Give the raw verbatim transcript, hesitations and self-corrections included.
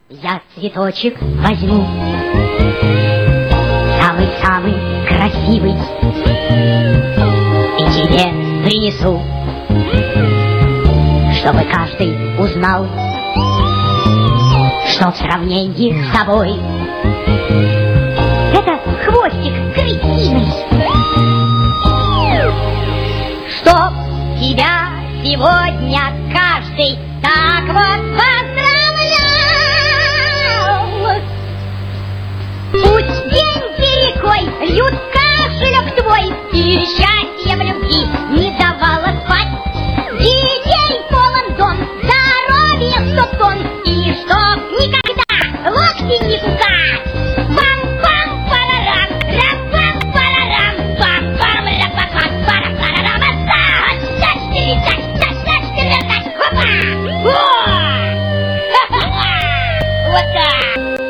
Я цветочек возьму, самый-самый красивый, и тебе принесу, чтобы каждый узнал, что в сравнении с тобой это хвостик крысиный. Чтоб тебя сегодня каждый так вот поздравлял. Пусть деньги рекой льют кошелек твой, и счастье в любви не давало спать. Детей полон дом, здоровье сто тонн, и чтоб никогда локти не кусать. Бам-бам-парарам, рам-бам-парарам, бам-бам-рам-бам-бам-парам-парарам. Вот так!